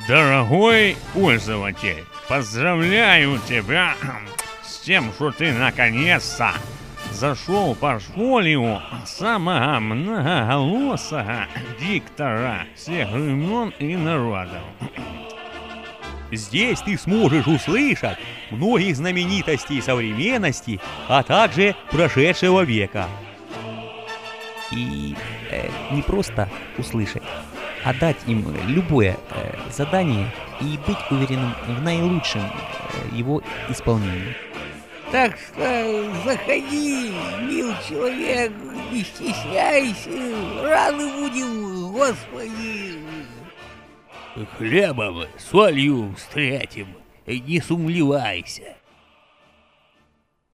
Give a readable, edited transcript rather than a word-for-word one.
Дорогой пользователь, поздравляю тебя с тем, что ты наконец-то зашел в портфолио самого многоголосого диктора всех времен и народов. Здесь ты сможешь услышать многих знаменитостей современности, а также прошедшего века. И не просто услышать, а дать им любое задание и быть уверенным в наилучшем его исполнении. Так что заходи, мил человек, не стесняйся, рады будем, Господи. Хлебом, солью встретим, не сумлевайся.